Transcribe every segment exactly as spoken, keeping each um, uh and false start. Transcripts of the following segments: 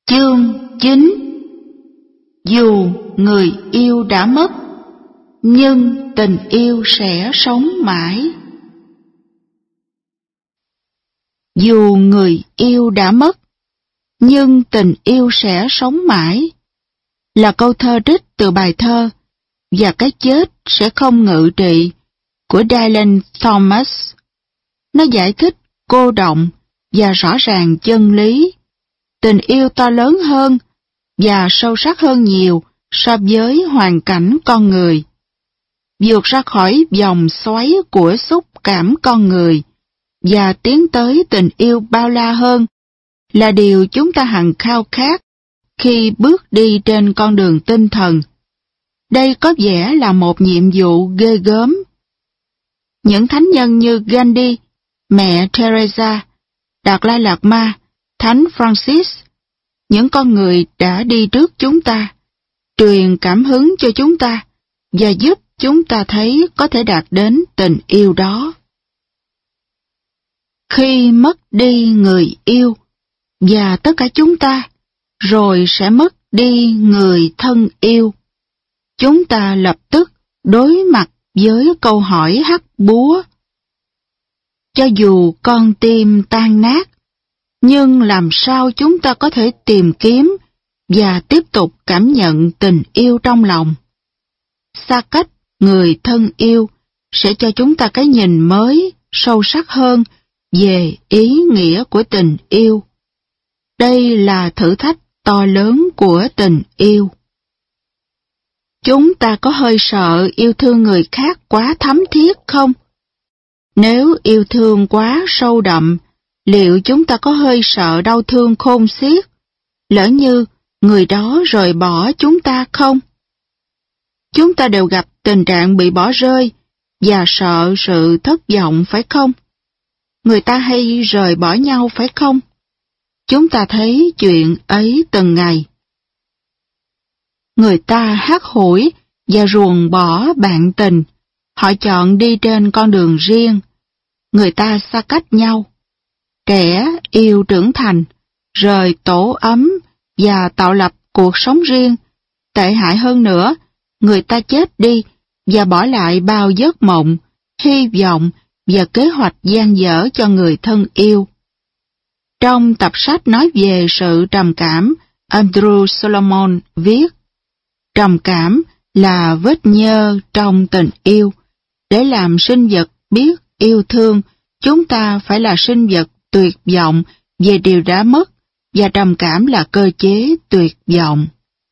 Chương chín. Dù người yêu đã mất, nhưng tình yêu sẽ sống mãi. Dù người yêu đã mất, nhưng tình yêu sẽ sống mãi, là câu thơ trích từ bài thơ Và cái chết sẽ không ngự trị của Dylan Thomas. Nó giải thích cô đọng và rõ ràng chân lý. Tình yêu to lớn hơn và sâu sắc hơn nhiều so với hoàn cảnh con người. Vượt ra khỏi vòng xoáy của xúc cảm con người và tiến tới tình yêu bao la hơn là điều chúng ta hằng khao khát khi bước đi trên con đường tinh thần. Đây có vẻ là một nhiệm vụ ghê gớm. Những thánh nhân như Gandhi, mẹ Teresa, Đạt Lai Lạt Ma, Thánh Francis, những con người đã đi trước chúng ta, truyền cảm hứng cho chúng ta và giúp chúng ta thấy có thể đạt đến tình yêu đó. Khi mất đi người yêu và tất cả chúng ta, rồi sẽ mất đi người thân yêu, chúng ta lập tức đối mặt với câu hỏi hắc búa. Cho dù con tim tan nát, nhưng làm sao chúng ta có thể tìm kiếm và tiếp tục cảm nhận tình yêu trong lòng? Xa cách người thân yêu sẽ cho chúng ta cái nhìn mới, sâu sắc hơn về ý nghĩa của tình yêu. Đây là thử thách to lớn của tình yêu. Chúng ta có hơi sợ yêu thương người khác quá thấm thiết không? Nếu yêu thương quá sâu đậm, liệu chúng ta có hơi sợ đau thương khôn xiết, lỡ như người đó rời bỏ chúng ta không? Chúng ta đều gặp tình trạng bị bỏ rơi và sợ sự thất vọng phải không? Người ta hay rời bỏ nhau phải không? Chúng ta thấy chuyện ấy từng ngày. Người ta hắt hủi và ruồng bỏ bạn tình, họ chọn đi trên con đường riêng. Người ta xa cách nhau. Trẻ yêu trưởng thành, rời tổ ấm và tạo lập cuộc sống riêng. Tệ hại hơn nữa, người ta chết đi và bỏ lại bao giấc mộng, hy vọng và kế hoạch dang dở cho người thân yêu. Trong tập sách nói về sự trầm cảm, Andrew Solomon viết, trầm cảm là vết nhơ trong tình yêu. Để làm sinh vật biết yêu thương, chúng ta phải là sinh vật tuyệt vọng về điều đã mất, và trầm cảm là cơ chế tuyệt vọng.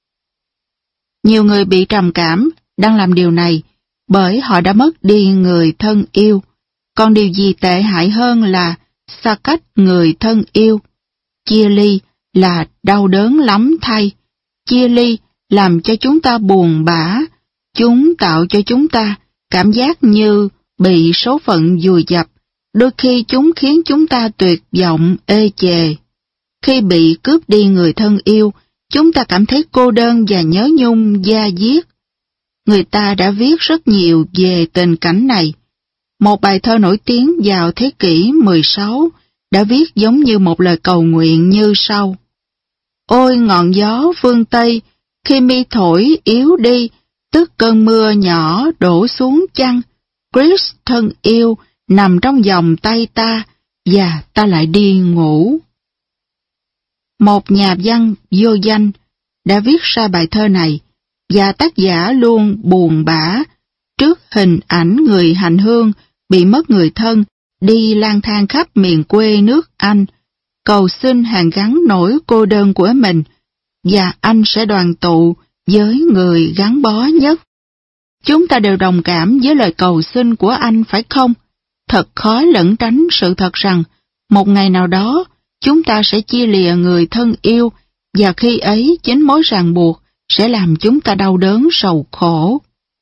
Nhiều người bị trầm cảm đang làm điều này bởi họ đã mất đi người thân yêu. Còn điều gì tệ hại hơn là xa cách người thân yêu. Chia ly là đau đớn lắm thay. Chia ly làm cho chúng ta buồn bã. Chúng tạo cho chúng ta cảm giác như bị số phận vùi dập. Đôi khi chúng khiến chúng ta tuyệt vọng, ê chề. Khi bị cướp đi người thân yêu, chúng ta cảm thấy cô đơn và nhớ nhung da diết. Người ta đã viết rất nhiều về tình cảnh này. Một bài thơ nổi tiếng vào thế kỷ mười sáu đã viết giống như một lời cầu nguyện như sau. Ôi ngọn gió phương Tây, khi mi thổi yếu đi, tức cơn mưa nhỏ đổ xuống chăng, Chris thân yêu nằm trong vòng tay ta, và ta lại đi ngủ. Một nhà văn vô danh đã viết ra bài thơ này, và tác giả luôn buồn bã trước hình ảnh người hành hương bị mất người thân, đi lang thang khắp miền quê nước Anh, cầu xin hàn gắn nỗi cô đơn của mình, và anh sẽ đoàn tụ với người gắn bó nhất. Chúng ta đều đồng cảm với lời cầu xin của anh phải không? Thật khó lẩn tránh sự thật rằng, một ngày nào đó, chúng ta sẽ chia lìa người thân yêu, và khi ấy chính mối ràng buộc sẽ làm chúng ta đau đớn sầu khổ.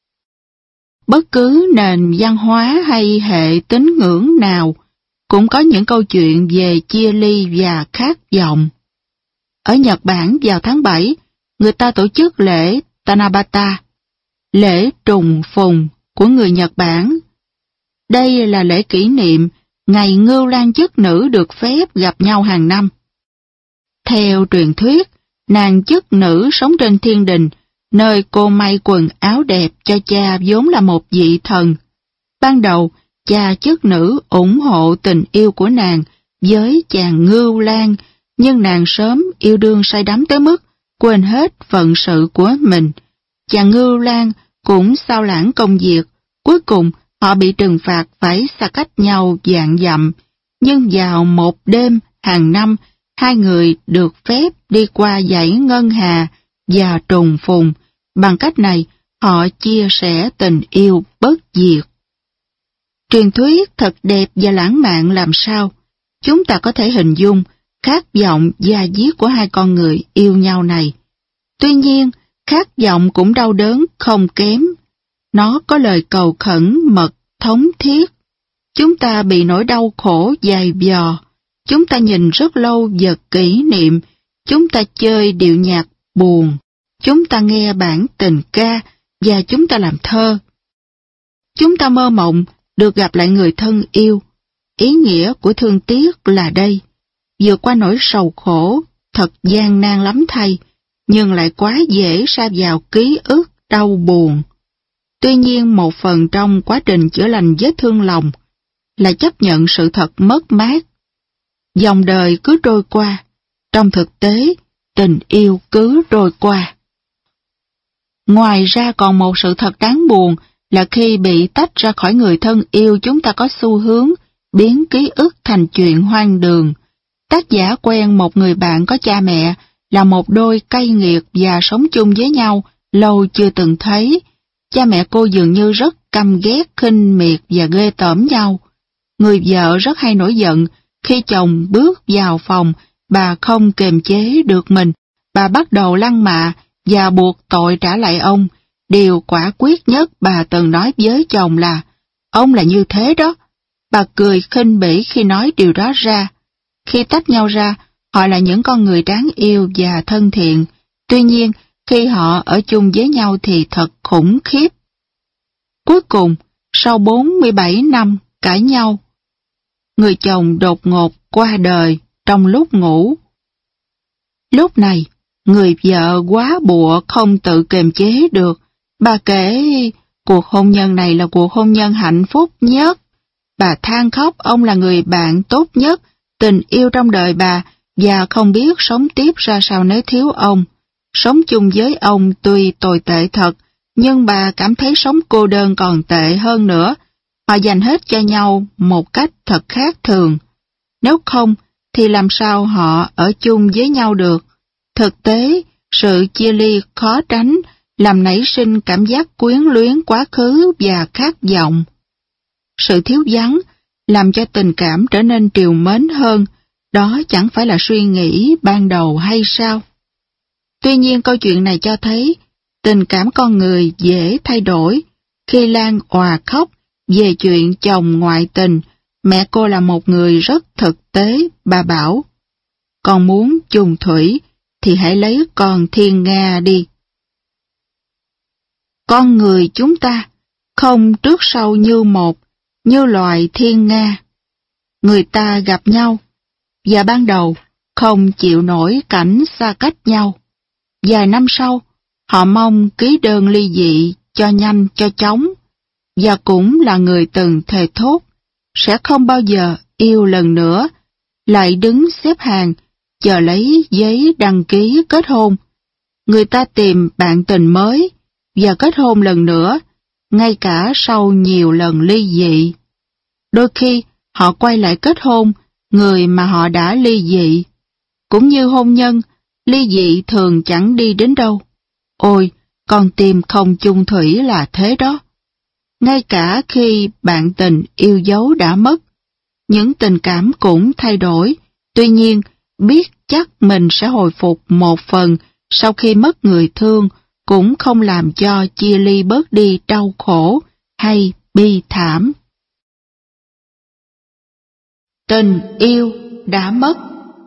Bất cứ nền văn hóa hay hệ tín ngưỡng nào cũng có những câu chuyện về chia ly và khát vọng. Ở Nhật Bản vào tháng bảy, người ta tổ chức lễ Tanabata, lễ trùng phùng của người Nhật Bản. Đây là lễ kỷ niệm ngày ngưu lang chức nữ được phép gặp nhau hàng năm. Theo truyền thuyết, Nàng chức nữ sống trên thiên đình, nơi cô may quần áo đẹp cho cha vốn là một vị thần. Ban đầu, cha chức nữ ủng hộ tình yêu của nàng với chàng Ngưu Lang, nhưng nàng sớm yêu đương say đắm tới mức quên hết phận sự của mình. Chàng Ngưu Lang cũng sao lãng công việc, cuối cùng họ bị trừng phạt phải xa cách nhau vạn dặm. Nhưng vào một đêm hàng năm, hai người được phép đi qua dãy ngân hà và trùng phùng. Bằng cách này, họ chia sẻ tình yêu bất diệt. Truyền thuyết thật đẹp và lãng mạn làm sao? Chúng ta có thể hình dung khát vọng da diết của hai con người yêu nhau này. Tuy nhiên, khát vọng cũng đau đớn không kém. Nó có lời cầu khẩn mật, thống thiết. Chúng ta bị nỗi đau khổ dài dò. Chúng ta nhìn rất lâu vật kỷ niệm. Chúng ta chơi điệu nhạc buồn. Chúng ta nghe bản tình ca và chúng ta làm thơ. Chúng ta mơ mộng được gặp lại người thân yêu. Ý nghĩa của thương tiếc là đây. Vượt qua nỗi sầu khổ, thật gian nan lắm thay, nhưng lại quá dễ sa vào ký ức đau buồn. Tuy nhiên một phần trong quá trình chữa lành vết thương lòng là chấp nhận sự thật mất mát. Dòng đời cứ trôi qua, trong thực tế, tình yêu cứ trôi qua. Ngoài ra còn một sự thật đáng buồn là khi bị tách ra khỏi người thân yêu, chúng ta có xu hướng biến ký ức thành chuyện hoang đường. Tác giả quen một người bạn có cha mẹ là một đôi cay nghiệt và sống chung với nhau lâu chưa từng thấy. Cha mẹ cô dường như rất căm ghét, khinh miệt và ghê tởm nhau. Người vợ rất hay nổi giận khi chồng bước vào phòng, bà không kềm chế được mình, bà bắt đầu lăng mạ và buộc tội trả lại ông. Điều quả quyết nhất bà từng nói với chồng là, ông là như thế đó. Bà cười khinh bỉ khi nói điều đó ra. Khi tách nhau ra, họ là những con người đáng yêu và thân thiện. Tuy nhiên, khi họ ở chung với nhau thì thật khủng khiếp. Cuối cùng, sau bốn mươi bảy năm cãi nhau, người chồng đột ngột qua đời trong lúc ngủ. Lúc này, người vợ quá bụa không tự kiềm chế được. Bà kể cuộc hôn nhân này là cuộc hôn nhân hạnh phúc nhất. Bà than khóc ông là người bạn tốt nhất, tình yêu trong đời bà, và không biết sống tiếp ra sao nếu thiếu ông. Sống chung với ông tuy tồi tệ thật, nhưng bà cảm thấy sống cô đơn còn tệ hơn nữa. Họ dành hết cho nhau một cách thật khác thường. Nếu không, thì làm sao họ ở chung với nhau được? Thực tế, sự chia ly khó tránh, làm nảy sinh cảm giác quyến luyến quá khứ và khát vọng. Sự thiếu vắng làm cho tình cảm trở nên trìu mến hơn, đó chẳng phải là suy nghĩ ban đầu hay sao? Tuy nhiên câu chuyện này cho thấy tình cảm con người dễ thay đổi. Khi Lan òa khóc về chuyện chồng ngoại tình, mẹ cô là một người rất thực tế, bà bảo, con muốn chung thủy thì hãy lấy con thiên nga đi. Con người chúng ta không trước sau như một, như loài thiên nga. Người ta gặp nhau, và ban đầu không chịu nổi cảnh xa cách nhau. Vài năm sau, họ mong ký đơn ly dị cho nhanh cho chóng, và cũng là người từng thề thốt, sẽ không bao giờ yêu lần nữa, lại đứng xếp hàng, chờ lấy giấy đăng ký kết hôn. Người ta tìm bạn tình mới, và kết hôn lần nữa, ngay cả sau nhiều lần ly dị. Đôi khi, họ quay lại kết hôn người mà họ đã ly dị. Cũng như hôn nhân, ly dị thường chẳng đi đến đâu. Ôi, con tim không chung thủy là thế đó. Ngay cả khi bạn tình yêu dấu đã mất, những tình cảm cũng thay đổi. Tuy nhiên, biết chắc mình sẽ hồi phục một phần sau khi mất người thương cũng không làm cho chia ly bớt đi đau khổ hay bi thảm. Tình yêu đã mất.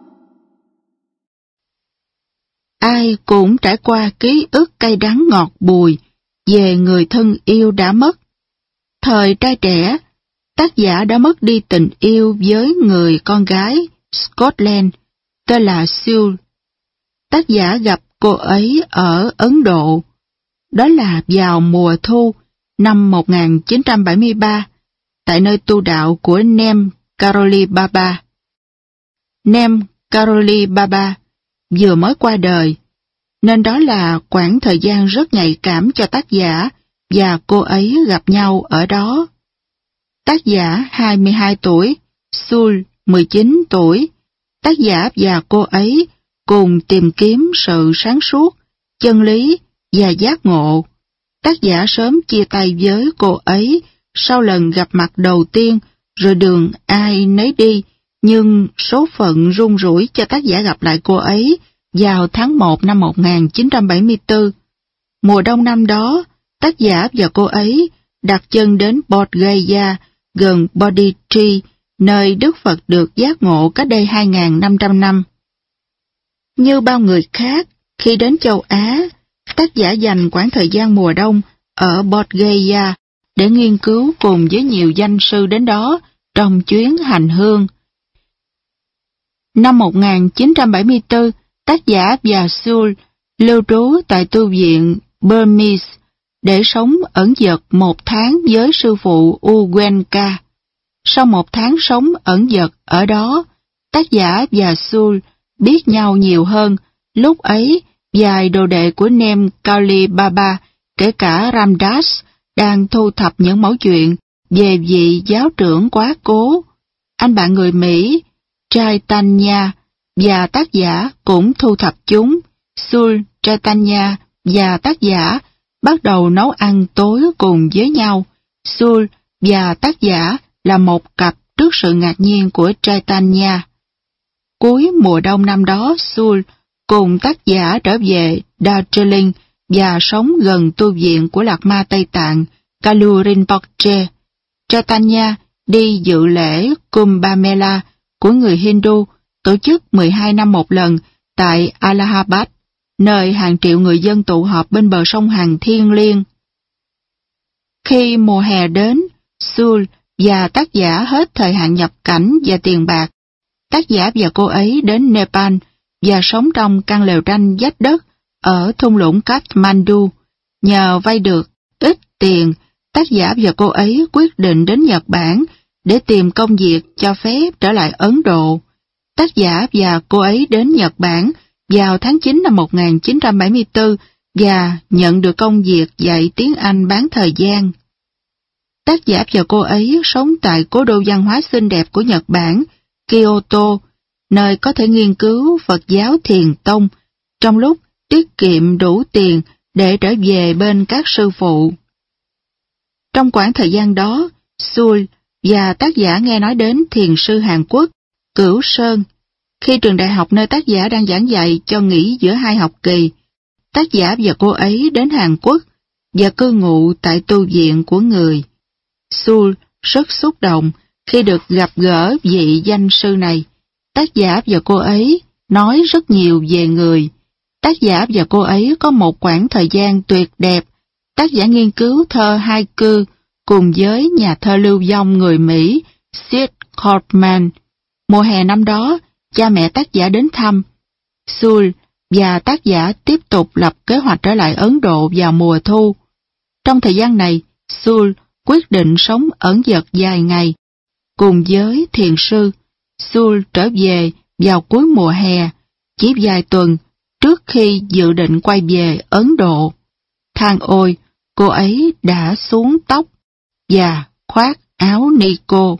Ai cũng trải qua ký ức cay đắng ngọt bùi về người thân yêu đã mất. Thời trai trẻ, tác giả đã mất đi tình yêu với người con gái Scotland tên là Sue. Tác giả gặp cô ấy ở Ấn Độ. Đó là vào mùa thu năm một nghìn chín trăm bảy mươi ba, tại nơi tu đạo của Nem Karoli Baba. Nem Karoli Baba vừa mới qua đời, nên đó là khoảng thời gian rất nhạy cảm cho tác giả và cô ấy gặp nhau ở đó. Tác giả hai mươi hai tuổi, Sul mười chín tuổi. Tác giả và cô ấy cùng tìm kiếm sự sáng suốt, chân lý và giác ngộ. Tác giả sớm chia tay với cô ấy sau lần gặp mặt đầu tiên, rồi đường ai nấy đi, nhưng số phận rung rủi cho tác giả gặp lại cô ấy vào tháng một năm một nghìn chín trăm bảy mươi tư. Mùa đông năm đó, tác giả và cô ấy đặt chân đến Bodh Gaya, gần Bodhi Tree, nơi Đức Phật được giác ngộ cách đây hai nghìn năm trăm năm. Như bao người khác, khi đến châu Á, tác giả dành khoảng thời gian mùa đông ở Bodh Gaya để nghiên cứu cùng với nhiều danh sư đến đó trong chuyến hành hương. Năm một nghìn chín trăm bảy mươi tư, tác giả và Sul lưu trú tại tu viện Burmese để sống ẩn dật một tháng với sư phụ Uwenka. Sau một tháng sống ẩn dật ở đó, tác giả và Sul biết nhau nhiều hơn. Lúc ấy, vài đồ đệ của Nem Karoli Baba, kể cả Ramdas, đang thu thập những mẩu chuyện về vị giáo trưởng quá cố. Anh bạn người Mỹ, Chaitanya, và tác giả cũng thu thập chúng. Sul, Chaitanya và tác giả bắt đầu nấu ăn tối cùng với nhau. Sul và tác giả là một cặp trước sự ngạc nhiên của Chaitanya. Cuối mùa đông năm đó, Sul cùng tác giả trở về Darjeeling và sống gần tu viện của Lạc Ma Tây Tạng, Kalu Rinpoche. Chaitanya đi dự lễ Kumbh Mela của người Hindu, tổ chức mười hai năm một lần tại Allahabad, nơi hàng triệu người dân tụ họp bên bờ sông Hằng thiêng liêng. Khi mùa hè đến, Sul và tác giả hết thời hạn nhập cảnh và tiền bạc. Tác giả và cô ấy đến Nepal và sống trong căn lều tranh vách đất ở thung lũng Kathmandu. Nhờ vay được ít tiền, tác giả và cô ấy quyết định đến Nhật Bản để tìm công việc cho phép trở lại Ấn Độ. Tác giả và cô ấy đến Nhật Bản vào tháng chín năm một nghìn chín trăm bảy mươi tư và nhận được công việc dạy tiếng Anh bán thời gian. Tác giả và cô ấy sống tại cố đô văn hóa xinh đẹp của Nhật Bản, Kyoto, nơi có thể nghiên cứu Phật giáo Thiền Tông, trong lúc tiết kiệm đủ tiền để trở về bên các sư phụ. Trong khoảng thời gian đó, Sul và tác giả nghe nói đến thiền sư Hàn Quốc, Cửu Sơn. Khi trường đại học nơi tác giả đang giảng dạy cho nghỉ giữa hai học kỳ, tác giả và cô ấy đến Hàn Quốc và cư ngụ tại tu viện của người. Sul rất xúc động khi được gặp gỡ vị danh sư này. Tác giả và cô ấy nói rất nhiều về người. Tác giả và cô ấy có một khoảng thời gian tuyệt đẹp. Tác giả nghiên cứu thơ haiku cùng với nhà thơ lưu vong người Mỹ Sid Kaufman. Mùa hè năm đó, cha mẹ tác giả đến thăm. Sul và tác giả tiếp tục lập kế hoạch trở lại Ấn Độ vào mùa thu. Trong thời gian này, Sul quyết định sống ẩn dật vài ngày. Cùng với thiền sư, Sul trở về vào cuối mùa hè, chỉ vài tuần trước khi dự định quay về Ấn Độ. Than ôi, cô ấy đã xuống tóc và khoác áo Nico.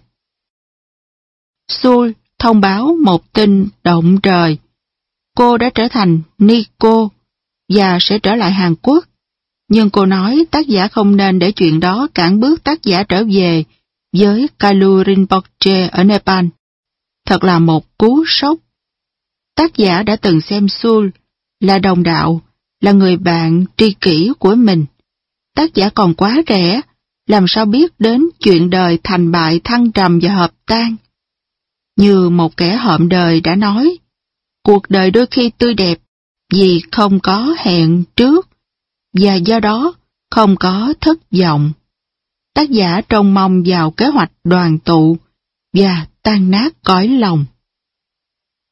Sul thông báo một tin động trời. Cô đã trở thành Nico và sẽ trở lại Hàn Quốc. Nhưng cô nói tác giả không nên để chuyện đó cản bước tác giả trở về với Kalu Rinpoche ở Nepal. Thật là một cú sốc. Tác giả đã từng xem Sul là đồng đạo, là người bạn tri kỷ của mình. Tác giả còn quá trẻ, làm sao biết đến chuyện đời thành bại thăng trầm và hợp tan. Như một kẻ hợm đời đã nói, cuộc đời đôi khi tươi đẹp vì không có hẹn trước, và do đó không có thất vọng. Tác giả trông mong vào kế hoạch đoàn tụ và tan nát cõi lòng.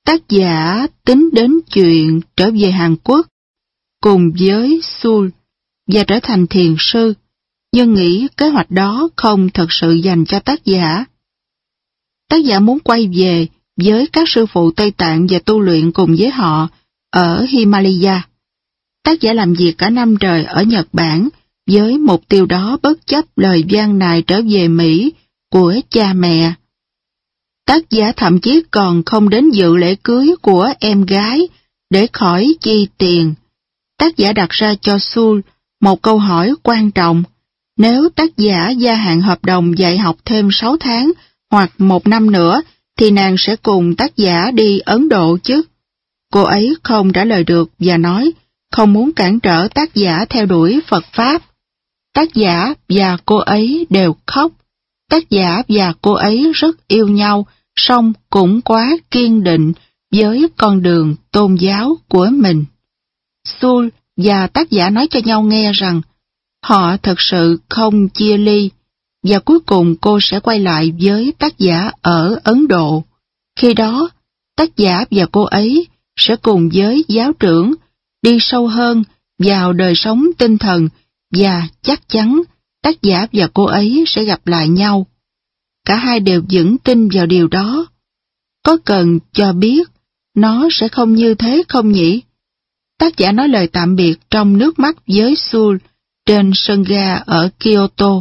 Tác giả tính đến chuyện trở về Hàn Quốc cùng với Seoul và trở thành thiền sư, nhưng nghĩ kế hoạch đó không thật sự dành cho tác giả. Tác giả muốn quay về với các sư phụ Tây Tạng và tu luyện cùng với họ ở Himalaya. Tác giả làm việc cả năm trời ở Nhật Bản với mục tiêu đó, bất chấp lời van nài trở về Mỹ của cha mẹ. Tác giả thậm chí còn không đến dự lễ cưới của em gái để khỏi chi tiền. Tác giả đặt ra cho Seoul một câu hỏi quan trọng. Nếu tác giả gia hạn hợp đồng dạy học thêm sáu tháng hoặc một năm nữa, thì nàng sẽ cùng tác giả đi Ấn Độ chứ? Cô ấy không trả lời được và nói không muốn cản trở tác giả theo đuổi Phật Pháp. Tác giả và cô ấy đều khóc. Tác giả và cô ấy rất yêu nhau, song cũng quá kiên định với con đường tôn giáo của mình. Seoul và tác giả nói cho nhau nghe rằng họ thật sự không chia ly, và cuối cùng cô sẽ quay lại với tác giả ở Ấn Độ. Khi đó, tác giả và cô ấy sẽ cùng với giáo trưởng đi sâu hơn vào đời sống tinh thần, và chắc chắn tác giả và cô ấy sẽ gặp lại nhau. Cả hai đều vững tin vào điều đó. Có cần cho biết nó sẽ không như thế không nhỉ? Tác giả nói lời tạm biệt trong nước mắt với Seoul trên sân ga ở Kyoto.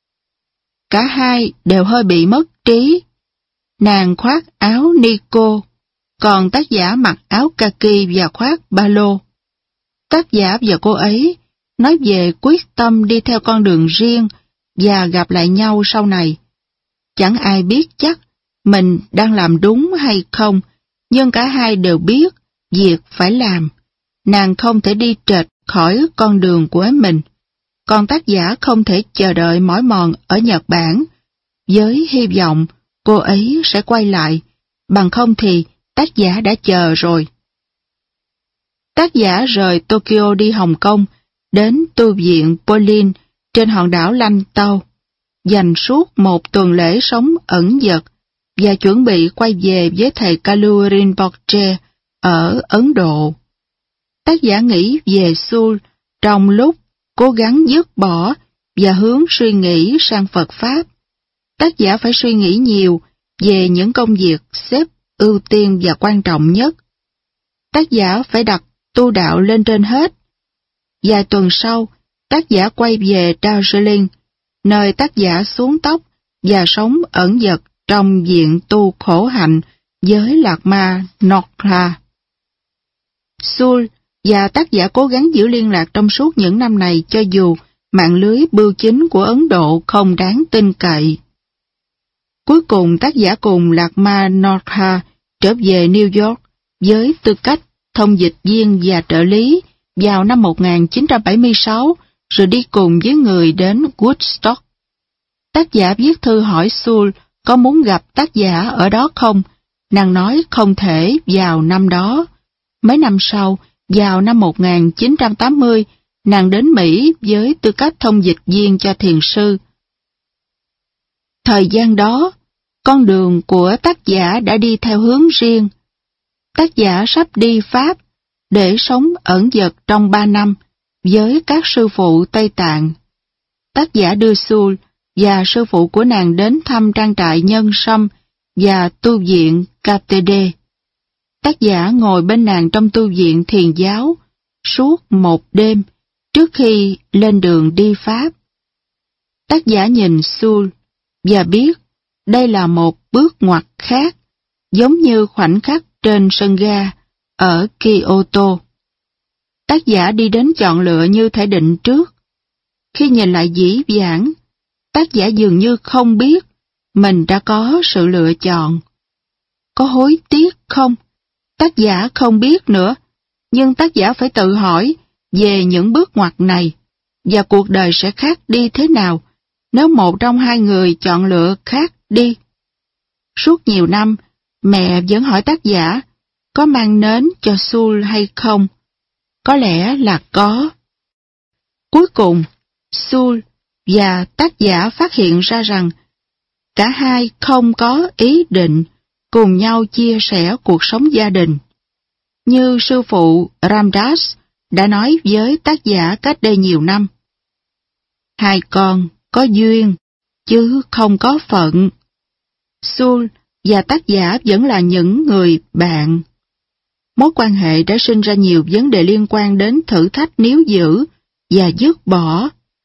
Cả hai đều hơi bị mất trí. Nàng khoác áo Nico, còn tác giả mặc áo kaki và khoác ba lô. Tác giả và cô ấy nói về quyết tâm đi theo con đường riêng và gặp lại nhau sau này. Chẳng ai biết chắc mình đang làm đúng hay không, nhưng cả hai đều biết việc phải làm. Nàng không thể đi trệch khỏi con đường của mình, còn tác giả không thể chờ đợi mỏi mòn ở Nhật Bản, với hy vọng cô ấy sẽ quay lại, bằng không thì tác giả đã chờ rồi. Tác giả rời Tokyo đi Hồng Kông, đến tu viện Polin trên hòn đảo Lantau, dành suốt một tuần lễ sống ẩn dật và chuẩn bị quay về với thầy Kalu Rinpoche ở Ấn Độ. Tác giả nghĩ về Seoul trong lúc cố gắng dứt bỏ và hướng suy nghĩ sang Phật Pháp. Tác giả phải suy nghĩ nhiều về những công việc xếp ưu tiên và quan trọng nhất. Tác giả phải đặt tu đạo lên trên hết. Vài tuần sau, tác giả quay về Darjeeling, nơi tác giả xuống tóc và sống ẩn dật trong viện tu khổ hạnh với Lạc Ma Nokha. Seoul và tác giả cố gắng giữ liên lạc trong suốt những năm này, cho dù mạng lưới bưu chính của Ấn Độ không đáng tin cậy. Cuối cùng tác giả cùng Lạc Ma Nokha trở về New York với tư cách thông dịch viên và trợ lý vào năm một nghìn chín trăm bảy mươi sáu, rồi đi cùng với người đến Woodstock. Tác giả viết thư hỏi Seoul có muốn gặp tác giả ở đó không. Nàng nói không thể vào năm đó. Mấy năm sau, vào năm một nghìn chín trăm tám mươi, nàng đến Mỹ với tư cách thông dịch viên cho thiền sư. Thời gian đó, con đường của tác giả đã đi theo hướng riêng. Tác giả sắp đi Pháp để sống ẩn dật trong ba năm với các sư phụ Tây Tạng. Tác giả đưa Seoul và sư phụ của nàng đến thăm trang trại Nhân Sâm và tu viện ca tê đê. Tác giả ngồi bên nàng trong tu viện thiền giáo suốt một đêm trước khi lên đường đi Pháp. Tác giả nhìn Seoul và biết đây là một bước ngoặt khác, giống như khoảnh khắc trên sân ga ở Kyoto. Tác giả đi đến chọn lựa như thể định trước. Khi nhìn lại dĩ vãng, tác giả dường như không biết mình đã có sự lựa chọn. Có hối tiếc không? Tác giả không biết nữa, nhưng tác giả phải tự hỏi về những bước ngoặt này, và cuộc đời sẽ khác đi thế nào nếu một trong hai người chọn lựa khác đi. Suốt nhiều năm, mẹ vẫn hỏi tác giả có mang nến cho Seoul hay không. Có lẽ là có. Cuối cùng, Seoul và tác giả phát hiện ra rằng cả hai không có ý định cùng nhau chia sẻ cuộc sống gia đình. Như sư phụ Ramdas đã nói với tác giả cách đây nhiều năm. Hai con có duyên, chứ không có phận. Sul và tác giả vẫn là những người bạn. Mối quan hệ đã sinh ra nhiều vấn đề liên quan đến thử thách níu giữ và dứt bỏ.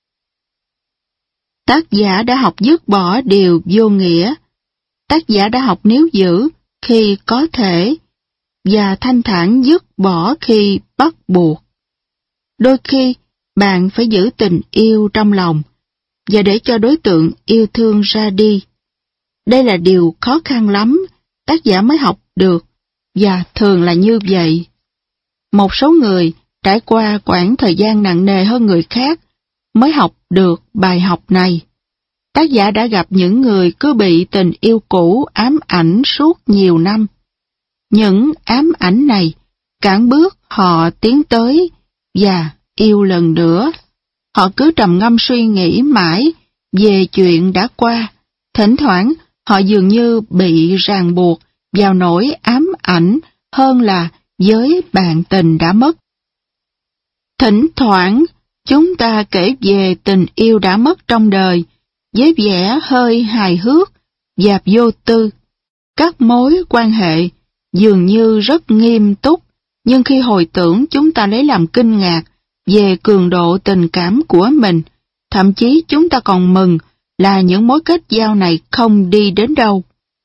Tác giả đã học dứt bỏ điều vô nghĩa. Tác giả đã học níu giữ khi có thể, và thanh thản dứt bỏ khi bắt buộc. Đôi khi, bạn phải giữ tình yêu trong lòng, và để cho đối tượng yêu thương ra đi. Đây là điều khó khăn lắm, tác giả mới học được, và thường là như vậy. Một số người trải qua quãng thời gian nặng nề hơn người khác mới học được bài học này. Tác giả đã gặp những người cứ bị tình yêu cũ ám ảnh suốt nhiều năm. Những ám ảnh này cản bước họ tiến tới và yêu lần nữa. Họ cứ trầm ngâm suy nghĩ mãi về chuyện đã qua. Thỉnh thoảng họ dường như bị ràng buộc vào nỗi ám ảnh hơn là với bạn tình đã mất. Thỉnh thoảng chúng ta kể về tình yêu đã mất trong đời với vẻ hơi hài hước và vô tư. Các mối quan hệ dường như rất nghiêm túc, nhưng khi hồi tưởng chúng ta lấy làm kinh ngạc về cường độ tình cảm của mình, thậm chí chúng ta còn mừng là những mối kết giao này không đi đến đâu.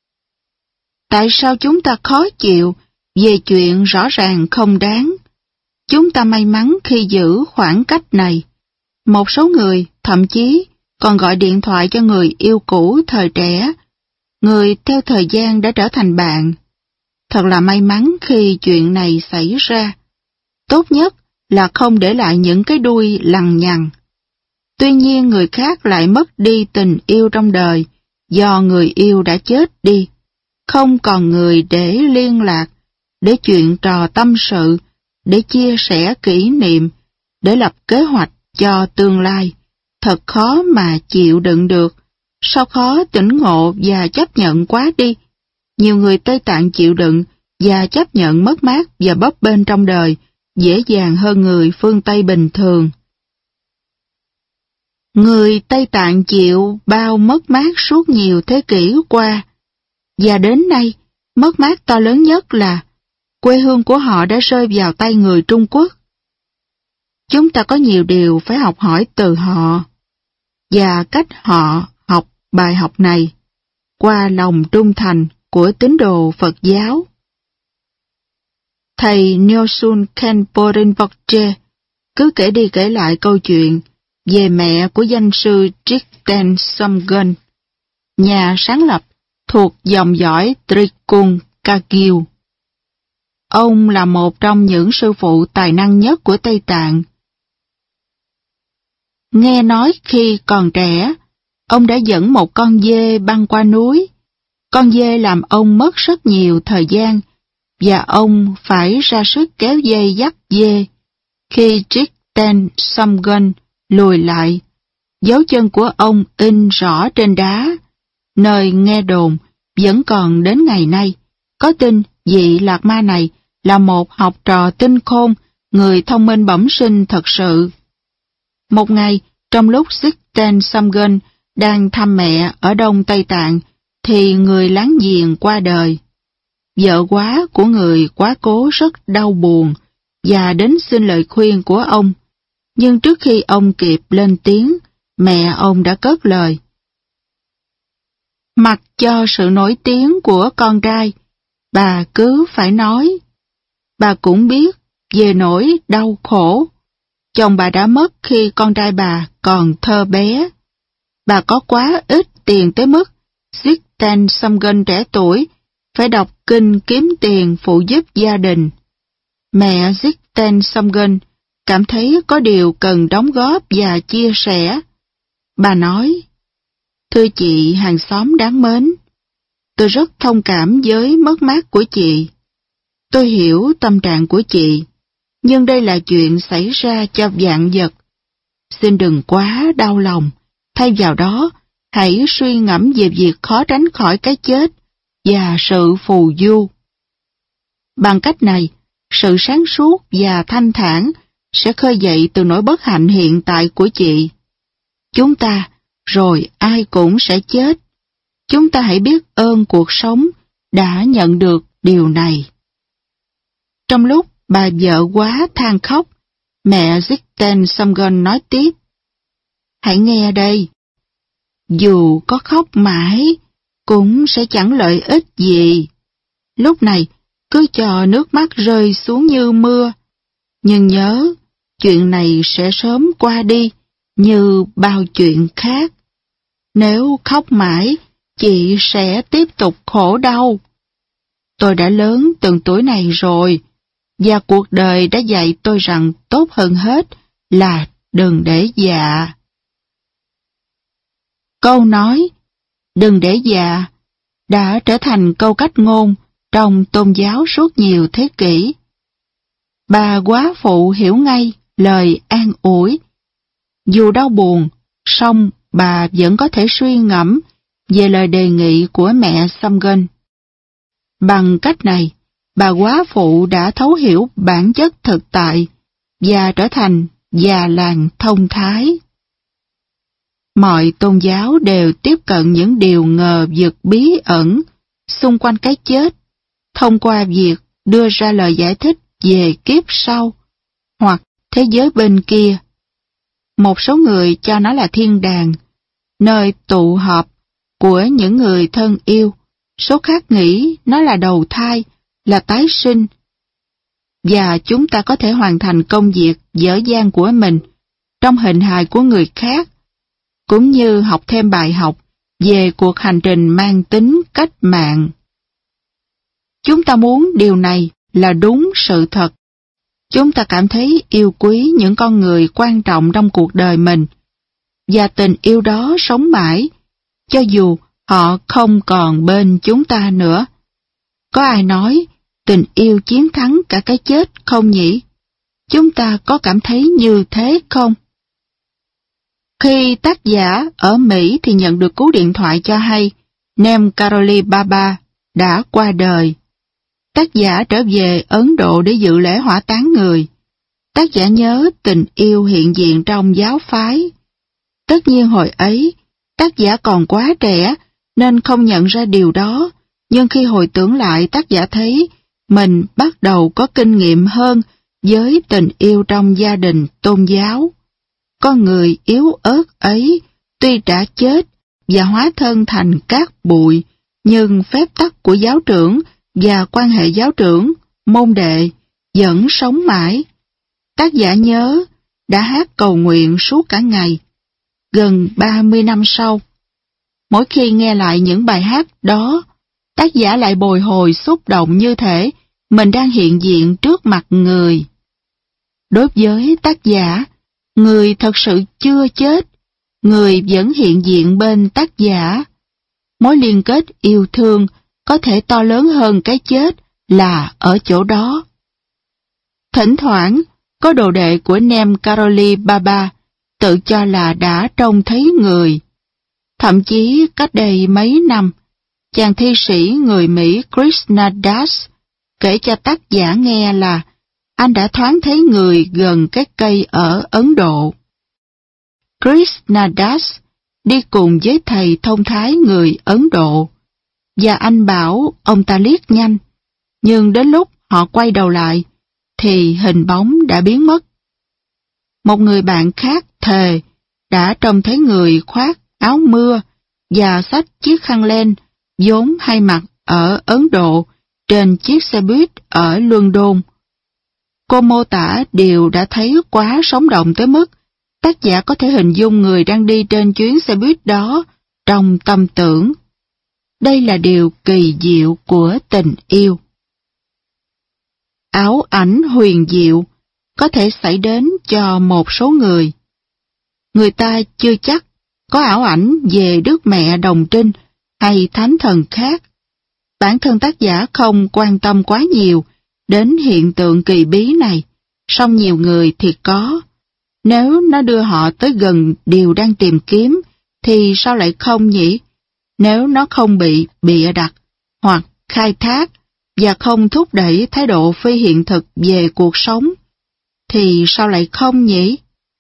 Tại sao chúng ta khó chịu về chuyện rõ ràng không đáng? Chúng ta may mắn khi giữ khoảng cách này. Một số người thậm chí còn gọi điện thoại cho người yêu cũ thời trẻ, người theo thời gian đã trở thành bạn. Thật là may mắn khi chuyện này xảy ra. Tốt nhất là không để lại những cái đuôi lằng nhằng. Tuy nhiên người khác lại mất đi tình yêu trong đời do người yêu đã chết đi. Không còn người để liên lạc, để chuyện trò tâm sự, để chia sẻ kỷ niệm, để lập kế hoạch cho tương lai. Thật khó mà chịu đựng được. Sao khó tỉnh ngộ và chấp nhận quá đi. Nhiều người Tây Tạng chịu đựng và chấp nhận mất mát và bấp bênh trong đời dễ dàng hơn người phương Tây bình thường. Người Tây Tạng chịu bao mất mát suốt nhiều thế kỷ qua, và đến nay, mất mát to lớn nhất là quê hương của họ đã rơi vào tay người Trung Quốc. Chúng ta có nhiều điều phải học hỏi từ họ, và cách họ học bài học này qua lòng trung thành của tín đồ Phật giáo. Thầy Nyosun Khenpo Rinpoche cứ kể đi kể lại câu chuyện về mẹ của danh sư Trikten Somgon, nhà sáng lập thuộc dòng dõi Trikung Kagyu. Ông là một trong những sư phụ tài năng nhất của Tây Tạng. Nghe nói khi còn trẻ, ông đã dẫn một con dê băng qua núi. Con dê làm ông mất rất nhiều thời gian, và ông phải ra sức kéo dây dắt dê. Khi Trikten Somgon lùi lại, dấu chân của ông in rõ trên đá, nơi nghe đồn vẫn còn đến ngày nay. Có tin vị Lạc Ma này là một học trò tinh khôn, người thông minh bẩm sinh thật sự. Một ngày, trong lúc Trikten Somgon đang thăm mẹ ở Đông Tây Tạng, thì người láng giềng qua đời. Vợ quá của người quá cố rất đau buồn và đến xin lời khuyên của ông. Nhưng trước khi ông kịp lên tiếng, mẹ ông đã cất lời. Mặc cho sự nổi tiếng của con trai, bà cứ phải nói. Bà cũng biết về nỗi đau khổ. Chồng bà đã mất khi con trai bà còn thơ bé. Bà có quá ít tiền tới mức Trikten Somgon trẻ tuổi phải đọc kinh kiếm tiền phụ giúp gia đình. Mẹ Trikten Somgon cảm thấy có điều cần đóng góp và chia sẻ. Bà nói, thưa chị hàng xóm đáng mến, tôi rất thông cảm với mất mát của chị. Tôi hiểu tâm trạng của chị, nhưng đây là chuyện xảy ra cho vạn vật. Xin đừng quá đau lòng, thay vào đó, hãy suy ngẫm về việc khó tránh khỏi cái chết và sự phù du. Bằng cách này, sự sáng suốt và thanh thản sẽ khơi dậy từ nỗi bất hạnh hiện tại của chị. Chúng ta, rồi ai cũng sẽ chết. Chúng ta hãy biết ơn cuộc sống đã nhận được điều này. Trong lúc bà vợ quá than khóc, mẹ Zitten Samgon nói tiếp. Hãy nghe đây. Dù có khóc mãi, cũng sẽ chẳng lợi ích gì. Lúc này, cứ cho nước mắt rơi xuống như mưa. Nhưng nhớ, chuyện này sẽ sớm qua đi, như bao chuyện khác. Nếu khóc mãi, chị sẽ tiếp tục khổ đau. Tôi đã lớn từng tuổi này rồi, và cuộc đời đã dạy tôi rằng tốt hơn hết là đừng để già. Câu nói, đừng để già, đã trở thành câu cách ngôn trong tôn giáo suốt nhiều thế kỷ. Bà góa phụ hiểu ngay lời an ủi. Dù đau buồn, song bà vẫn có thể suy ngẫm về lời đề nghị của mẹ Samgon. Bằng cách này, bà góa phụ đã thấu hiểu bản chất thực tại và trở thành già làng thông thái. Mọi tôn giáo đều tiếp cận những điều ngờ vực bí ẩn xung quanh cái chết thông qua việc đưa ra lời giải thích về kiếp sau hoặc thế giới bên kia. Một số người cho nó là thiên đàng, nơi tụ họp của những người thân yêu. Số khác nghĩ nó là đầu thai, là tái sinh. Và chúng ta có thể hoàn thành công việc dở dang của mình trong hình hài của người khác, cũng như học thêm bài học về cuộc hành trình mang tính cách mạng. Chúng ta muốn điều này là đúng sự thật. Chúng ta cảm thấy yêu quý những con người quan trọng trong cuộc đời mình, và tình yêu đó sống mãi, cho dù họ không còn bên chúng ta nữa. Có ai nói tình yêu chiến thắng cả cái chết không nhỉ? Chúng ta có cảm thấy như thế không? Khi tác giả ở Mỹ thì nhận được cú điện thoại cho hay Nem Karoli Baba đã qua đời. Tác giả trở về Ấn Độ để dự lễ hỏa táng người. Tác giả nhớ tình yêu hiện diện trong giáo phái. Tất nhiên hồi ấy, tác giả còn quá trẻ nên không nhận ra điều đó, nhưng khi hồi tưởng lại tác giả thấy mình bắt đầu có kinh nghiệm hơn với tình yêu trong gia đình tôn giáo. Con người yếu ớt ấy tuy đã chết và hóa thân thành cát bụi, nhưng phép tắc của giáo trưởng và quan hệ giáo trưởng, môn đệ vẫn sống mãi. Tác giả nhớ đã hát cầu nguyện suốt cả ngày. Gần ba mươi năm sau, mỗi khi nghe lại những bài hát đó, tác giả lại bồi hồi xúc động như thể mình đang hiện diện trước mặt người. Đối với tác giả, người thật sự chưa chết, người vẫn hiện diện bên tác giả. Mối liên kết yêu thương có thể to lớn hơn cái chết là ở chỗ đó. Thỉnh thoảng, có đồ đệ của Nem Karoli Baba tự cho là đã trông thấy người. Thậm chí cách đây mấy năm, chàng thi sĩ người Mỹ Krishna Das kể cho tác giả nghe là anh đã thoáng thấy người gần cái cây ở Ấn Độ. Krishna Das đi cùng với thầy thông thái người Ấn Độ, và anh bảo ông ta liếc nhanh, nhưng đến lúc họ quay đầu lại, thì hình bóng đã biến mất. Một người bạn khác thề đã trông thấy người khoác áo mưa và xách chiếc khăn len vốn hay mặc ở Ấn Độ trên chiếc xe buýt ở London. Cô mô tả điều đã thấy quá sống động tới mức tác giả có thể hình dung người đang đi trên chuyến xe buýt đó trong tâm tưởng. Đây là điều kỳ diệu của tình yêu. Ảo ảnh huyền diệu có thể xảy đến cho một số người. Người ta chưa chắc có ảo ảnh về Đức Mẹ Đồng Trinh hay thánh thần khác. Bản thân tác giả không quan tâm quá nhiều đến hiện tượng kỳ bí này, song nhiều người thì có. Nếu nó đưa họ tới gần điều đang tìm kiếm, thì sao lại không nhỉ? Nếu nó không bị bịa đặt, hoặc khai thác và không thúc đẩy thái độ phi hiện thực về cuộc sống, thì sao lại không nhỉ?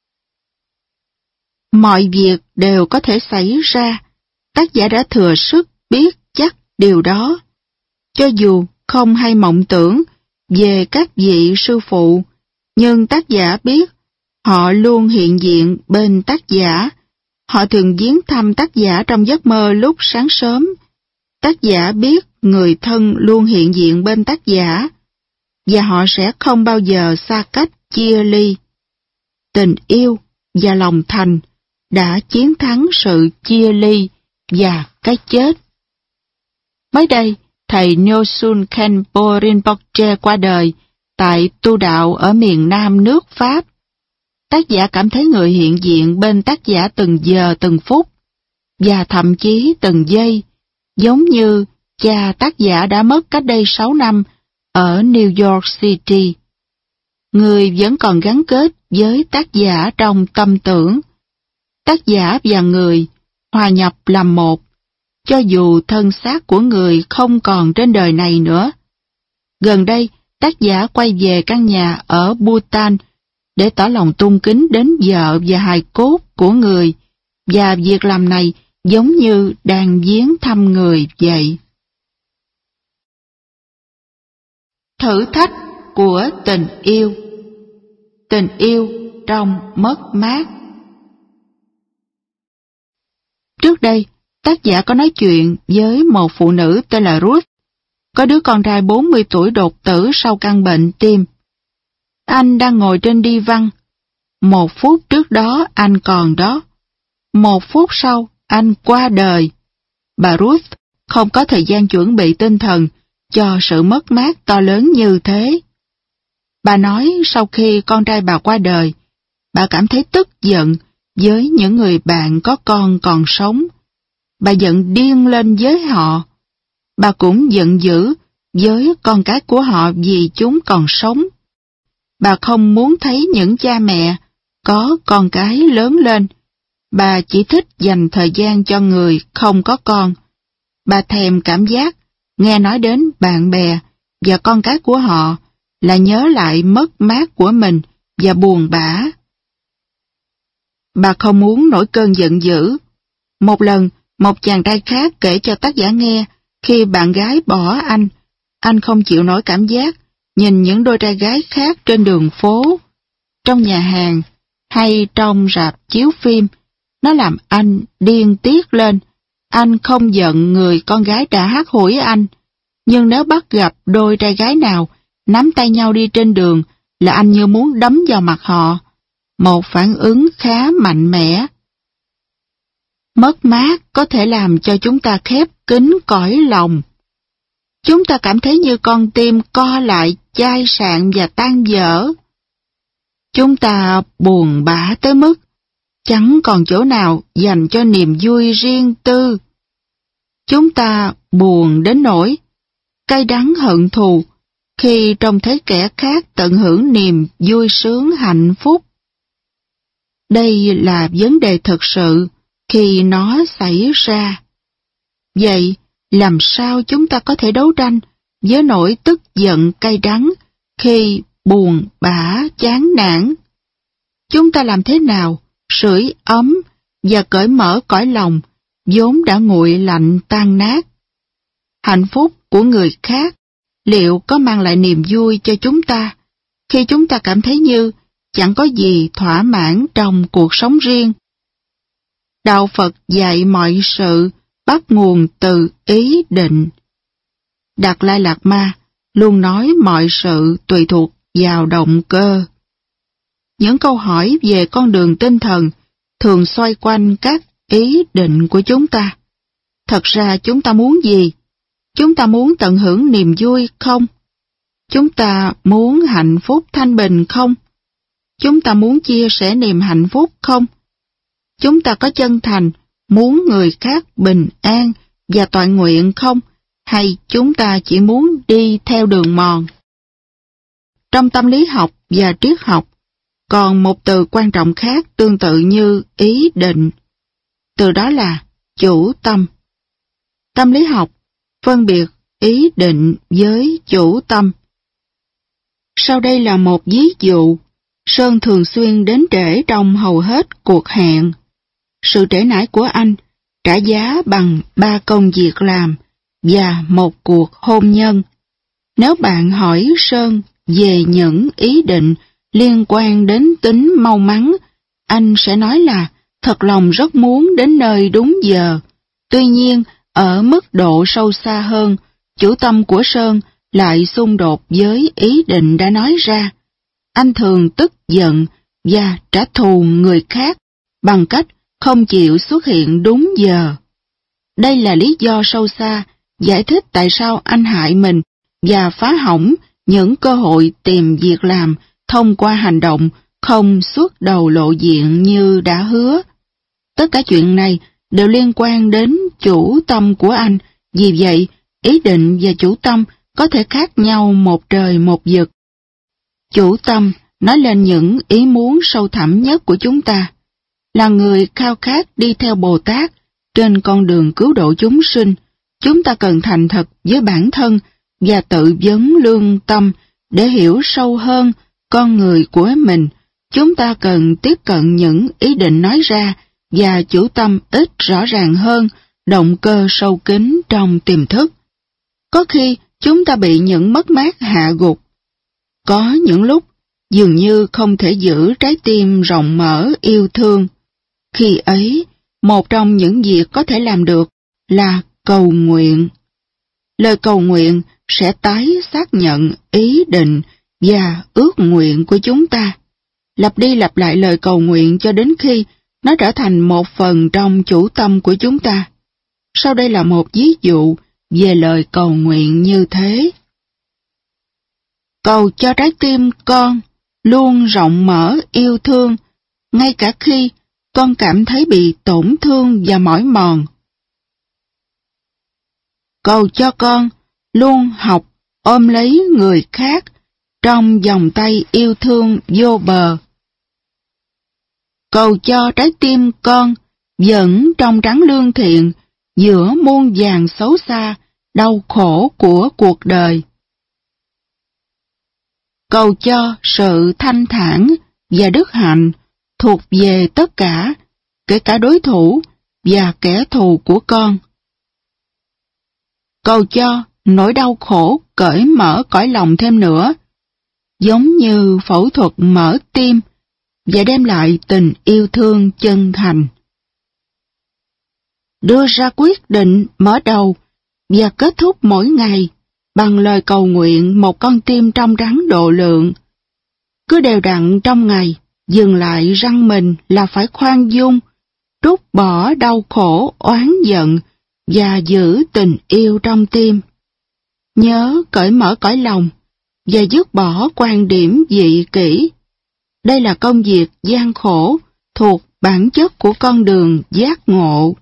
Mọi việc đều có thể xảy ra, tác giả đã thừa sức biết chắc điều đó. Cho dù không hay mộng tưởng về các vị sư phụ, nhưng tác giả biết họ luôn hiện diện bên tác giả. Họ thường viếng thăm tác giả trong giấc mơ lúc sáng sớm. Tác giả biết người thân luôn hiện diện bên tác giả, và họ sẽ không bao giờ xa cách chia ly. Tình yêu và lòng thành đã chiến thắng sự chia ly và cái chết. Mới đây, thầy Nyosun Khenpo Rinpoche qua đời tại tu đạo ở miền Nam nước Pháp. Tác giả cảm thấy người hiện diện bên tác giả từng giờ từng phút, và thậm chí từng giây, giống như cha tác giả đã mất cách đây sáu năm ở New York City. Người vẫn còn gắn kết với tác giả trong tâm tưởng. Tác giả và người hòa nhập làm một, cho dù thân xác của người không còn trên đời này nữa. Gần đây, tác giả quay về căn nhà ở Bhutan để tỏ lòng tôn kính đến vợ và hài cốt của người, và việc làm này giống như đang viếng thăm người vậy. Thử thách của tình yêu. Tình yêu trong mất mát. Trước đây, tác giả có nói chuyện với một phụ nữ tên là Ruth, có đứa con trai bốn mươi tuổi đột tử sau căn bệnh tim. Anh đang ngồi trên đi văn. Một phút trước đó anh còn đó. Một phút sau anh qua đời. Bà Ruth không có thời gian chuẩn bị tinh thần cho sự mất mát to lớn như thế. Bà nói sau khi con trai bà qua đời, bà cảm thấy tức giận với những người bạn có con còn sống. Bà giận điên lên với họ. Bà cũng giận dữ với con cái của họ vì chúng còn sống. Bà không muốn thấy những cha mẹ có con cái lớn lên. Bà chỉ thích dành thời gian cho người không có con. Bà thèm cảm giác nghe nói đến bạn bè và con cái của họ là nhớ lại mất mát của mình và buồn bã. Bà không muốn nổi cơn giận dữ. Một lần, một chàng trai khác kể cho tác giả nghe khi bạn gái bỏ anh, anh không chịu nổi cảm giác nhìn những đôi trai gái khác trên đường phố, trong nhà hàng hay trong rạp chiếu phim. Nó làm anh điên tiết lên. Anh không giận người con gái đã hắt hủi anh, nhưng nếu bắt gặp đôi trai gái nào nắm tay nhau đi trên đường là anh như muốn đấm vào mặt họ. Một phản ứng khá mạnh mẽ. Mất mát có thể làm cho chúng ta khép kín cõi lòng. Chúng ta cảm thấy như con tim co lại, chai sạn và tan vỡ. Chúng ta buồn bã tới mức chẳng còn chỗ nào dành cho niềm vui riêng tư. Chúng ta buồn đến nỗi cay đắng hận thù khi trông thấy kẻ khác tận hưởng niềm vui sướng hạnh phúc. Đây là vấn đề thực sự khi nó xảy ra. Vậy, làm sao chúng ta có thể đấu tranh với nỗi tức giận cay đắng khi buồn bã chán nản? Chúng ta làm thế nào sưởi ấm và cởi mở cõi lòng vốn đã nguội lạnh tan nát? Hạnh phúc của người khác liệu có mang lại niềm vui cho chúng ta khi chúng ta cảm thấy như chẳng có gì thỏa mãn trong cuộc sống riêng? Đạo Phật dạy mọi sự bắt nguồn từ ý định. Đạt Lai Lạt Ma luôn nói mọi sự tùy thuộc vào động cơ. Những câu hỏi về con đường tinh thần thường xoay quanh các ý định của chúng ta. Thật ra chúng ta muốn gì? Chúng ta muốn tận hưởng niềm vui không? Chúng ta muốn hạnh phúc thanh bình không? Chúng ta muốn chia sẻ niềm hạnh phúc không? Chúng ta có chân thành muốn người khác bình an và toại nguyện không? Hay chúng ta chỉ muốn đi theo đường mòn? Trong tâm lý học và triết học, còn một từ quan trọng khác tương tự như ý định. Từ đó là chủ tâm. Tâm lý học phân biệt ý định với chủ tâm. Sau đây là một ví dụ. Sơn thường xuyên đến trễ trong hầu hết cuộc hẹn. Sự trễ nải của anh trả giá bằng ba công việc làm và một cuộc hôn nhân. Nếu bạn hỏi Sơn về những ý định liên quan đến tính mau mắn, anh sẽ nói là thật lòng rất muốn đến nơi đúng giờ. Tuy nhiên, ở mức độ sâu xa hơn, chủ tâm của Sơn lại xung đột với ý định đã nói ra. Anh thường tức giận và trả thù người khác bằng cách không chịu xuất hiện đúng giờ. Đây là lý do sâu xa giải thích tại sao anh hại mình và phá hỏng những cơ hội tìm việc làm thông qua hành động không xuất đầu lộ diện như đã hứa. Tất cả chuyện này đều liên quan đến chủ tâm của anh, vì vậy ý định và chủ tâm có thể khác nhau một trời một vực. Chủ tâm nói lên những ý muốn sâu thẳm nhất của chúng ta. Là người khao khát đi theo Bồ Tát trên con đường cứu độ chúng sinh, chúng ta cần thành thật với bản thân và tự vấn lương tâm để hiểu sâu hơn con người của mình. Chúng ta cần tiếp cận những ý định nói ra và chủ tâm ít rõ ràng hơn động cơ sâu kín trong tiềm thức. Có khi chúng ta bị những mất mát hạ gục. Có những lúc dường như không thể giữ trái tim rộng mở yêu thương. Khi ấy, một trong những việc có thể làm được là cầu nguyện. Lời cầu nguyện sẽ tái xác nhận ý định và ước nguyện của chúng ta. Lặp đi lặp lại lời cầu nguyện cho đến khi nó trở thành một phần trong chủ tâm của chúng ta. Sau đây là một ví dụ về lời cầu nguyện như thế. Cầu cho trái tim con luôn rộng mở yêu thương, ngay cả khi con cảm thấy bị tổn thương và mỏi mòn. Cầu cho con luôn học ôm lấy người khác trong vòng tay yêu thương vô bờ. Cầu cho trái tim con vẫn trong trắng lương thiện giữa muôn vàn xấu xa, đau khổ của cuộc đời. Cầu cho sự thanh thản và đức hạnh thuộc về tất cả, kể cả đối thủ và kẻ thù của con. Cầu cho nỗi đau khổ cởi mở cõi lòng thêm nữa, giống như phẫu thuật mở tim, và đem lại tình yêu thương chân thành. Đưa ra quyết định mở đầu và kết thúc mỗi ngày bằng lời cầu nguyện một con tim trong trắng độ lượng. Cứ đều đặn trong ngày, dừng lại răng mình là phải khoan dung, trút bỏ đau khổ, oán giận và giữ tình yêu trong tim. Nhớ cởi mở cõi lòng và dứt bỏ quan điểm dị kỷ. Đây là công việc gian khổ thuộc bản chất của con đường giác ngộ.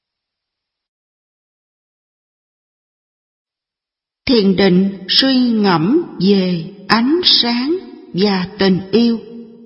Thiền định suy ngẫm về ánh sáng và tình yêu.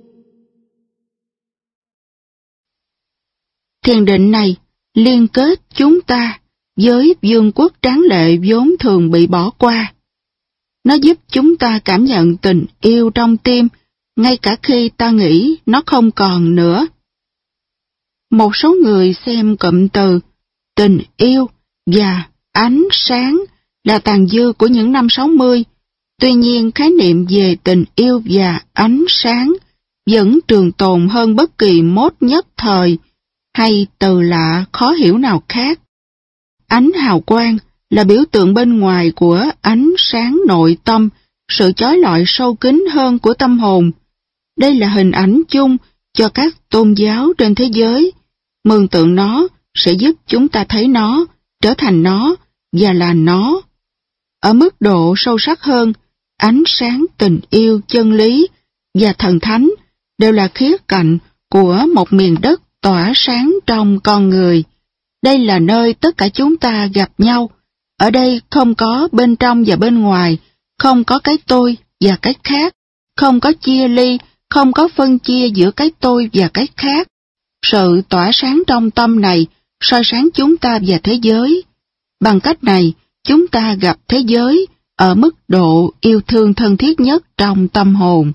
Thiền định này liên kết chúng ta với vương quốc tráng lệ vốn thường bị bỏ qua. Nó giúp chúng ta cảm nhận tình yêu trong tim, ngay cả khi ta nghĩ nó không còn nữa. Một số người xem cụm từ tình yêu và ánh sáng là tàn dư của những năm sáu mươi, tuy nhiên khái niệm về tình yêu và ánh sáng vẫn trường tồn hơn bất kỳ mốt nhất thời hay từ lạ khó hiểu nào khác. Ánh hào quang là biểu tượng bên ngoài của ánh sáng nội tâm, sự chói lọi sâu kín hơn của tâm hồn. Đây là hình ảnh chung cho các tôn giáo trên thế giới. Mường tượng nó sẽ giúp chúng ta thấy nó, trở thành nó và là nó. Ở mức độ sâu sắc hơn, ánh sáng tình yêu chân lý và thần thánh đều là khía cạnh của một miền đất tỏa sáng trong con người. Đây là nơi tất cả chúng ta gặp nhau. Ở đây không có bên trong và bên ngoài, không có cái tôi và cái khác, không có chia ly, không có phân chia giữa cái tôi và cái khác. Sự tỏa sáng trong tâm này soi sáng chúng ta và thế giới. Bằng cách này, chúng ta gặp thế giới ở mức độ yêu thương thân thiết nhất trong tâm hồn.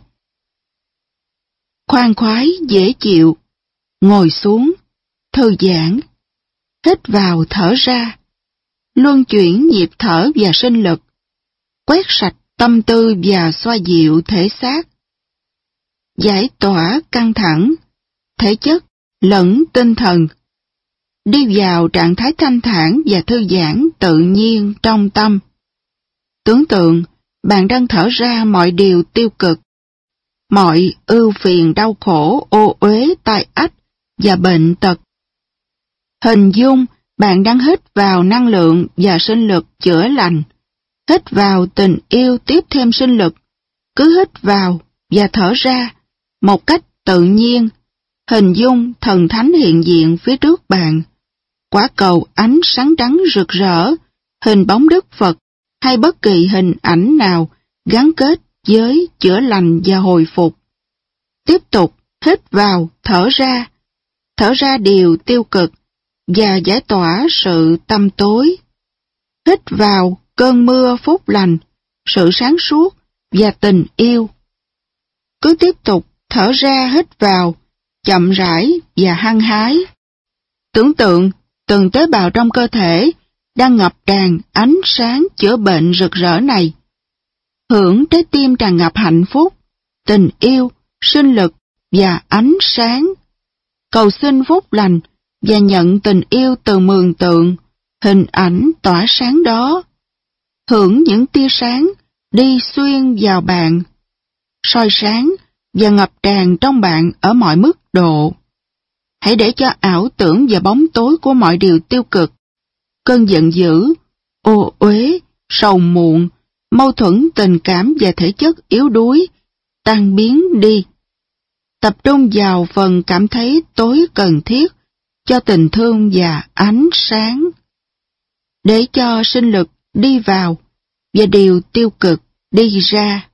Khoan khoái dễ chịu, ngồi xuống, thư giãn, hít vào thở ra, luân chuyển nhịp thở và sinh lực, quét sạch tâm tư và xoa dịu thể xác, giải tỏa căng thẳng, thể chất lẫn tinh thần, đi vào trạng thái thanh thản và thư giãn tự nhiên trong tâm. Tưởng tượng bạn đang thở ra mọi điều tiêu cực, mọi ưu phiền đau khổ, ô uế, tai ách và bệnh tật. Hình dung bạn đang hít vào năng lượng và sinh lực chữa lành, hít vào tình yêu tiếp thêm sinh lực, cứ hít vào và thở ra một cách tự nhiên. Hình dung thần thánh hiện diện phía trước bạn, quả cầu ánh sáng trắng rực rỡ, hình bóng Đức Phật hay bất kỳ hình ảnh nào gắn kết với chữa lành và hồi phục. Tiếp tục hít vào, thở ra, thở ra điều tiêu cực và giải tỏa sự tăm tối. Hít vào cơn mưa phúc lành, sự sáng suốt và tình yêu. Cứ tiếp tục thở ra hít vào, chậm rãi và hăng hái. Tưởng tượng từng tế bào trong cơ thể đang ngập tràn ánh sáng chữa bệnh rực rỡ này. Hưởng trái tim tràn ngập hạnh phúc, tình yêu, sinh lực và ánh sáng. Cầu xin phúc lành và nhận tình yêu từ mường tượng, hình ảnh tỏa sáng đó. Hưởng những tia sáng đi xuyên vào bạn, soi sáng và ngập tràn trong bạn ở mọi mức độ. Hãy để cho ảo tưởng và bóng tối của mọi điều tiêu cực, cơn giận dữ, ô uế, sầu muộn, mâu thuẫn tình cảm và thể chất yếu đuối tan biến đi. Tập trung vào phần cảm thấy tối cần thiết cho tình thương và ánh sáng. Để cho sinh lực đi vào và điều tiêu cực đi ra.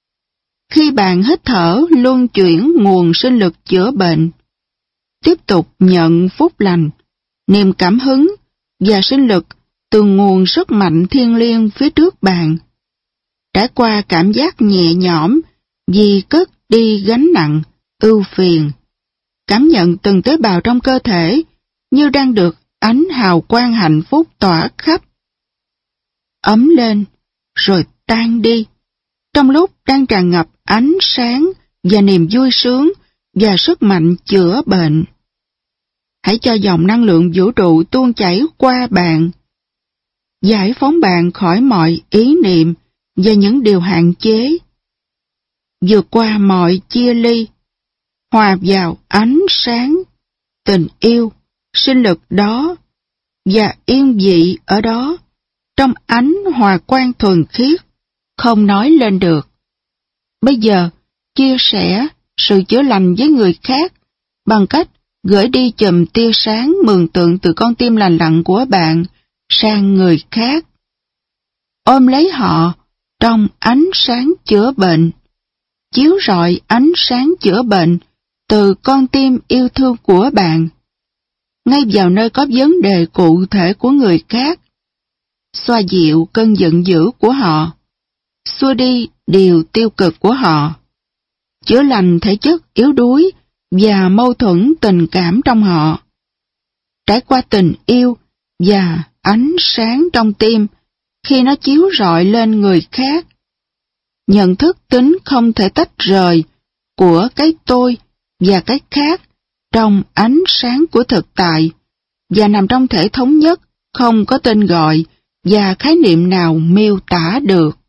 Khi bạn hít thở luân chuyển nguồn sinh lực chữa bệnh, tiếp tục nhận phúc lành, niềm cảm hứng và sinh lực từ nguồn sức mạnh thiêng liêng phía trước bạn. Trải qua cảm giác nhẹ nhõm vì cất đi gánh nặng, ưu phiền. Cảm nhận từng tế bào trong cơ thể như đang được ánh hào quang hạnh phúc tỏa khắp. Ấm lên, rồi tan đi, trong lúc đang tràn ngập ánh sáng và niềm vui sướng và sức mạnh chữa bệnh. Hãy cho dòng năng lượng vũ trụ tuôn chảy qua bạn, giải phóng bạn khỏi mọi ý niệm và những điều hạn chế, vượt qua mọi chia ly, hòa vào ánh sáng, tình yêu, sinh lực đó, và yên vị ở đó, trong ánh hòa quang thuần khiết, không nói lên được. Bây giờ, chia sẻ sự chữa lành với người khác bằng cách gửi đi chùm tia sáng mường tượng từ con tim lành lặn của bạn sang người khác. Ôm lấy họ trong ánh sáng chữa bệnh, chiếu rọi ánh sáng chữa bệnh từ con tim yêu thương của bạn, ngay vào nơi có vấn đề cụ thể của người khác, xoa dịu cơn giận dữ của họ, xua đi điều tiêu cực của họ, chữa lành thể chất yếu đuối và mâu thuẫn tình cảm trong họ. Trải qua tình yêu và ánh sáng trong tim khi nó chiếu rọi lên người khác. Nhận thức tính không thể tách rời của cái tôi và cái khác trong ánh sáng của thực tại và nằm trong thể thống nhất không có tên gọi và khái niệm nào miêu tả được.